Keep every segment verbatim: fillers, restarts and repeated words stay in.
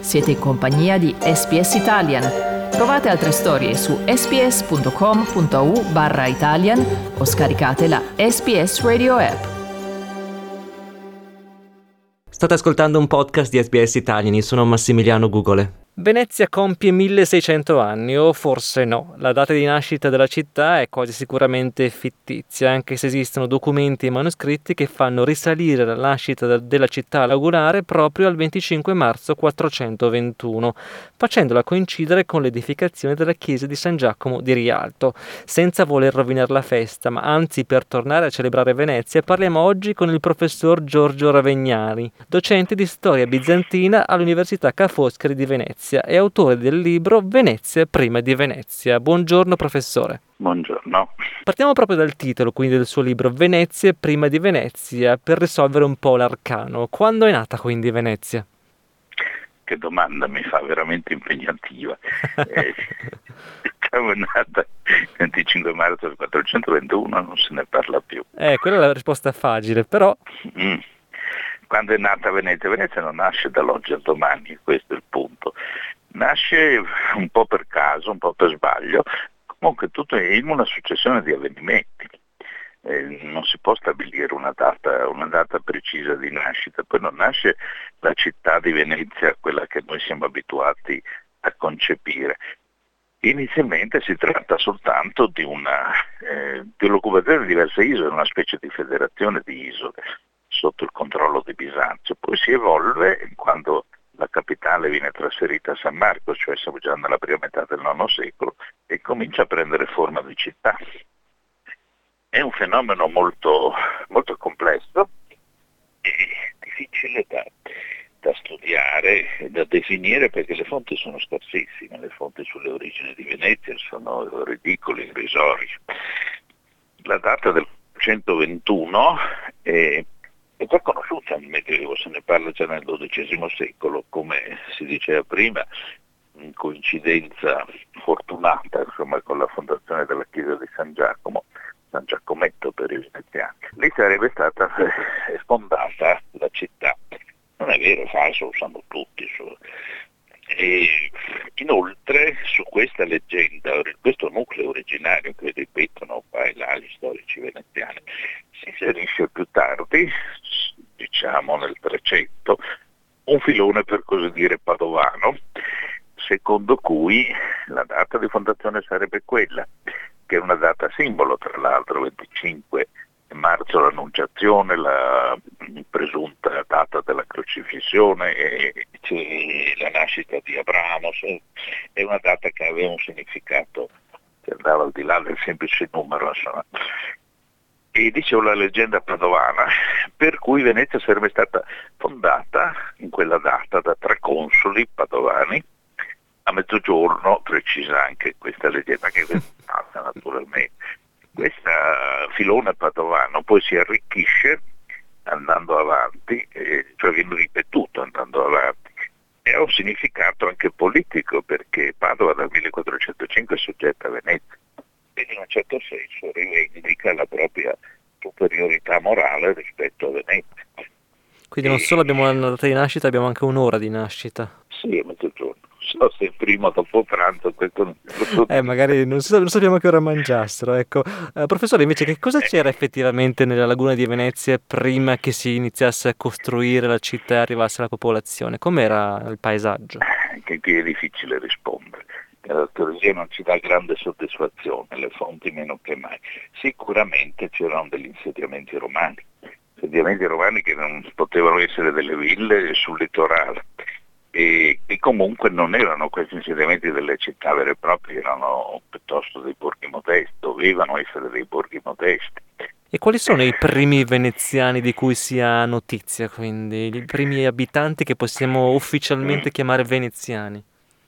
Siete in compagnia di S B S Italian. Trovate altre storie su sbs.com.au barra Italian o scaricate la S B S Radio app. State ascoltando un podcast di S B S Italian, io sono Massimiliano Gugole. Venezia compie milleseicento anni, o forse no. La data di nascita della città è quasi sicuramente fittizia, anche se esistono documenti e manoscritti che fanno risalire la nascita della città lagunare proprio al venticinque marzo quattrocentoventuno, facendola coincidere con l'edificazione della chiesa di San Giacomo di Rialto. Senza voler rovinare la festa, ma anzi per tornare a celebrare Venezia, parliamo oggi con il professor Giorgio Ravegnari, docente di storia bizantina all'Università Ca' Foscari di Venezia e autore del libro Venezia prima di Venezia. Buongiorno professore. Buongiorno. Partiamo proprio dal titolo, quindi del suo libro Venezia prima di Venezia, per risolvere un po' l'arcano. Quando è nata quindi Venezia? Che domanda, mi fa veramente impegnativa. eh, è nata il venticinque marzo del quattrocentoventuno, non se ne parla più. Eh, quella è la risposta facile, però... Mm. Quando è nata Venezia? Venezia non nasce dall'oggi al domani, questo è il punto. Nasce un po' per caso, un po' per sbaglio, comunque tutto è in una successione di avvenimenti. Eh, non si può stabilire una data, una data precisa di nascita, poi non nasce la città di Venezia, quella che noi siamo abituati a concepire. Inizialmente si tratta soltanto di una eh, di l'occupazione di diverse isole, una specie di federazione di isole sotto il controllo di Bisanzio, poi si evolve quando la capitale viene trasferita a San Marco, cioè siamo già nella prima metà del nono secolo, e comincia a prendere forma di città. È un fenomeno molto, molto complesso e difficile da, da studiare e da definire, perché le fonti sono scarsissime, le fonti sulle origini di Venezia sono ridicole, irrisorie. La data del centoventuno è È già conosciuta nel Medioevo, se ne parla già nel dodicesimo secolo, come si diceva prima, in coincidenza fortunata insomma, con la fondazione della chiesa di San Giacomo, San Giacometto per i veneziani. Lì sarebbe stata fondata la città. Non è vero, è falso, lo sanno tutti. E inoltre su questa leggenda, questo nucleo originario che ripetono qua e là gli storici veneziani, si inserisce più tardi, diciamo nel trecento, un filone per così dire padovano, secondo cui la data di fondazione sarebbe quella, che è una data simbolo tra l'altro, venticinque marzo l'annunciazione, la presunta data della crocifissione e la nascita di Abramo, è una data che aveva un significato che andava al di là del semplice numero, insomma. E dicevo la leggenda padovana, per cui Venezia sarebbe stata fondata in quella data da tre consoli padovani, a mezzogiorno, precisa anche questa leggenda, che è stata naturalmente. Questa filone padovano poi si arricchisce andando avanti, eh, cioè viene ripetuto andando avanti, e ha un significato anche politico, perché Padova dal millequattrocentocinque è soggetta a Venezia e in un certo senso rivendica la propria superiorità morale rispetto a Venezia. Quindi non solo abbiamo una data di nascita, abbiamo anche un'ora di nascita. Sì, a mezzogiorno. So se prima o dopo pranzo, questo non lo Eh, magari non, so, non sappiamo che ora mangiassero, ecco. Uh, professore, invece, che cosa c'era effettivamente nella laguna di Venezia prima che si iniziasse a costruire la città e arrivasse la popolazione? Com'era il paesaggio? Anche qui è difficile rispondere. L'archeologia non ci dà grande soddisfazione, le fonti meno che mai. Sicuramente c'erano degli insediamenti romani, insediamenti romani che non potevano essere delle ville sul litorale. E, e comunque non erano questi insediamenti delle città vere e proprie, erano piuttosto dei borghi modesti, dovevano essere dei borghi modesti. E quali sono i primi veneziani di cui si ha notizia, quindi i primi abitanti che possiamo ufficialmente mm. chiamare veneziani?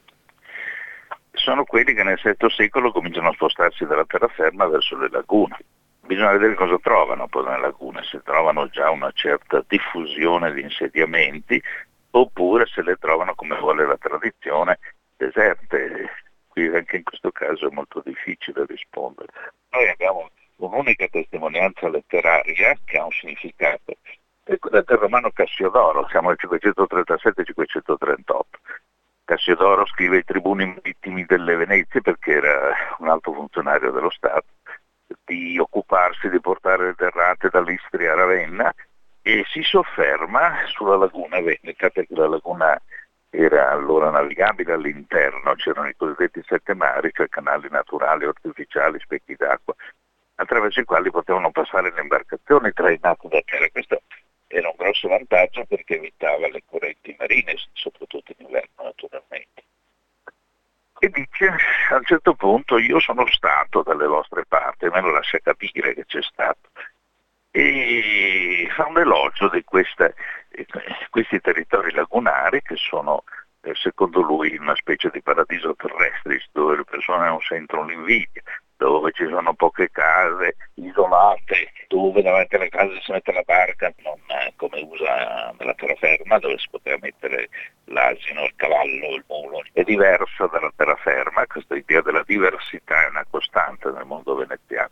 Sono quelli che nel settimo secolo cominciano a spostarsi dalla terraferma verso le lagune. Bisogna vedere cosa trovano poi nelle lagune, se trovano già una certa diffusione di insediamenti, oppure se le trovano, come vuole la tradizione, deserte. Qui anche in questo caso è molto difficile rispondere. Noi abbiamo un'unica testimonianza letteraria che ha un significato, è quella del romano Cassiodoro, siamo nel cinquecentotrentasette cinquecentotrentotto, Cassiodoro scrive ai tribuni marittimi delle Venezie, perché era un alto funzionario dello Stato, di occuparsi di portare le derrate dall'Istria a Ravenna, e si sofferma sulla laguna veneta, perché la laguna era allora navigabile all'interno, c'erano i cosiddetti sette mari, cioè canali naturali, artificiali, specchi d'acqua, attraverso i quali potevano passare le imbarcazioni trainate da terra. Questo era un grosso vantaggio perché evitava le correnti marine, soprattutto in inverno naturalmente. E dice, a un certo punto, io sono stato dalle vostre parti, me lo lascia capire che c'è stato, e fa un elogio di queste, questi territori lagunari che sono, eh, secondo lui, una specie di paradiso terrestre, dove le persone non sentono l'invidia, dove ci sono poche case isolate, dove davanti alle case si mette la barca, non come usa nella terraferma, dove si poteva mettere l'asino, il cavallo, il mulo. È diverso dalla terraferma, questa idea della diversità è una costante nel mondo veneziano.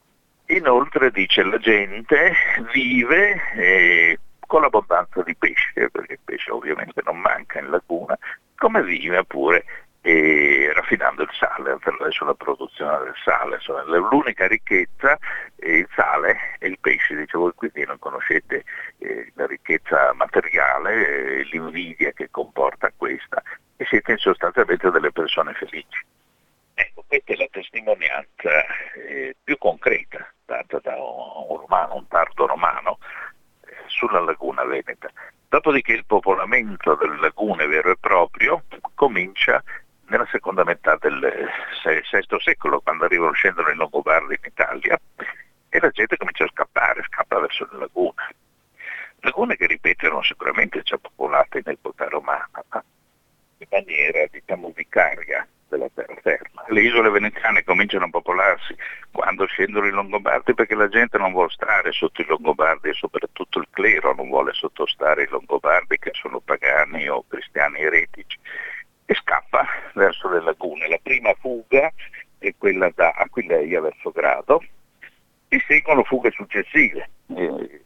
Inoltre dice la gente vive eh, con l'abbondanza di pesce, perché il pesce ovviamente non manca in laguna, come vive pure eh, raffinando il sale attraverso la produzione del sale. Insomma, l'unica ricchezza è il sale e il pesce. Dice, voi quindi non conoscete eh, la ricchezza materiale, eh, l'invidia che comporta questa, e siete sostanzialmente delle persone felici. Ecco, questa è la testimonianza eh, più concreta data da un, un romano, un tardo romano, eh, sulla laguna veneta. Dopodiché il popolamento delle lagune vero e proprio comincia nella seconda metà del sesto secolo, quando arrivano, scendono i Longobardi in Italia, e la gente comincia a scappare, scappa verso le lagune. Lagune che, ripeto, erano sicuramente già popolate in epoca romana, ma in maniera, diciamo, vicaria della terraferma. Le isole veneziane cominciano a popolarsi quando scendono i Longobardi, perché la gente non vuole stare sotto i Longobardi, e soprattutto il clero non vuole sottostare ai Longobardi, che sono pagani o cristiani eretici, e scappa verso le lagune. La prima fuga è quella da Aquileia verso Grado, e seguono fughe successive, eh,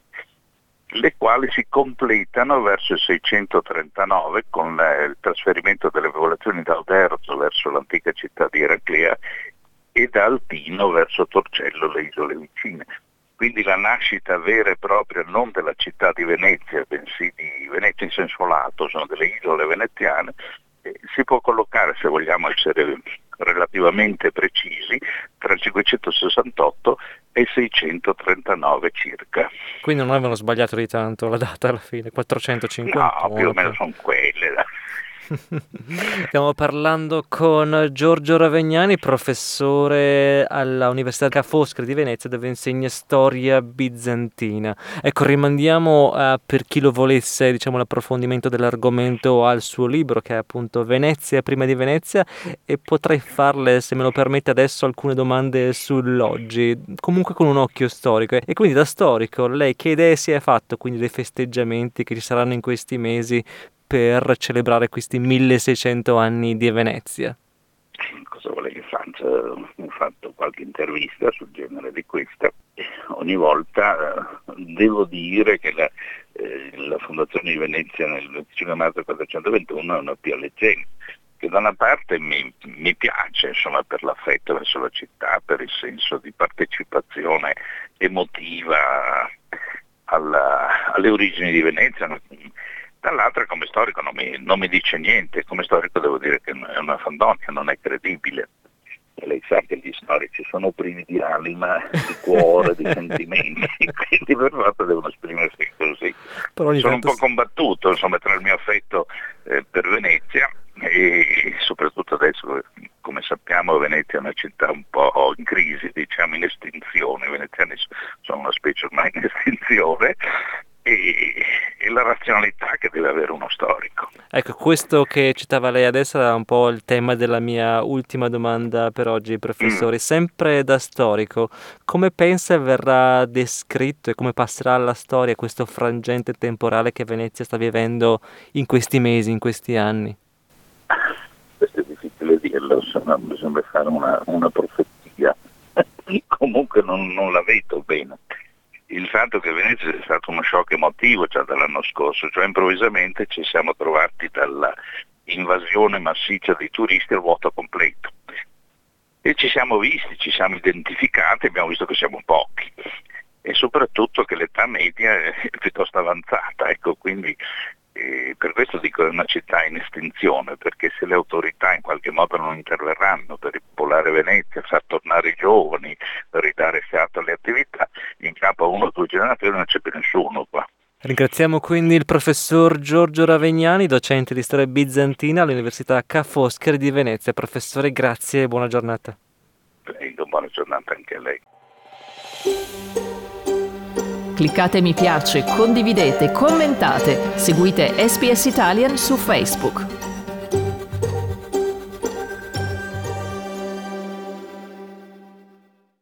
le quali si completano verso il seicentotrentanove con il trasferimento delle popolazioni da Oderzo verso l'antica città di Eraclea e da Altino verso Torcello, le isole vicine. Quindi la nascita vera e propria non della città di Venezia, bensì di Venezia in senso lato, sono delle isole veneziane, eh, si può collocare, se vogliamo essere relativamente precisi, tra il cinquecentosessantotto e il seicentotrentanove circa. Quindi non avevano sbagliato di tanto la data alla fine, quattrocentocinquanta. No, più o meno sono quelle. Stiamo parlando con Giorgio Ravegnani, professore alla Università Ca' Foscari di Venezia, dove insegna storia bizantina. Ecco, rimandiamo uh, per chi lo volesse, diciamo, l'approfondimento dell'argomento al suo libro, che è appunto Venezia prima di Venezia, e potrei farle, se me lo permette adesso, alcune domande sull'oggi, comunque con un occhio storico. E quindi, da storico, lei che idee si è fatto quindi dei festeggiamenti che ci saranno in questi mesi per celebrare questi milleseicento anni di Venezia? Cosa vuole che faccia? Ho fatto qualche intervista sul genere di questa. Ogni volta eh, devo dire che la, eh, la fondazione di Venezia nel venticinque marzo quattrocentoventuno è una pia leggenda, che da una parte mi, mi piace, insomma, per l'affetto verso la città, per il senso di partecipazione emotiva alla, alle origini di Venezia. Dall'altra, come storico non mi, non mi dice niente, come storico devo dire che è una fandonia, non è credibile. E lei sa che gli storici sono privi di anima, di cuore, di sentimenti, quindi per forza devono esprimersi così. Però sono un po' combattuto, insomma, tra il mio affetto eh, per Venezia e soprattutto adesso, come sappiamo, Venezia è una città un po' in crisi, diciamo in estinzione, i veneziani sono una specie ormai in estinzione, e, e la razionalità che deve avere uno storico. Ecco, questo che citava lei adesso è un po' il tema della mia ultima domanda per oggi, professore. Mm. Sempre da storico, come pensa verrà descritto e come passerà alla storia questo frangente temporale che Venezia sta vivendo in questi mesi, in questi anni? Questo è difficile dirlo, insomma, bisogna fare una, una profezia. Comunque non, non la vedo bene. Il fatto che Venezia sia stato uno shock emotivo già dall'anno scorso, cioè improvvisamente ci siamo trovati dalla, invasione massiccia dei turisti al vuoto completo. E ci siamo visti, ci siamo identificati, abbiamo visto che siamo pochi e soprattutto che l'età media è piuttosto avanzata, ecco, quindi eh, per questo dico è una città in estinzione, perché se le autorità in qualche modo non interverranno per ripopolare Venezia, far tornare i giovani, per ridare fiato alle attività, in capo a uno o due generatori non c'è più nessuno qua. Ringraziamo quindi il professor Giorgio Ravegnani, docente di storia bizantina all'Università Ca' Foscari di Venezia. Professore, grazie e buona giornata. Prego, buona giornata anche a lei. Cliccate mi piace, condividete, commentate, seguite S B S Italian su Facebook.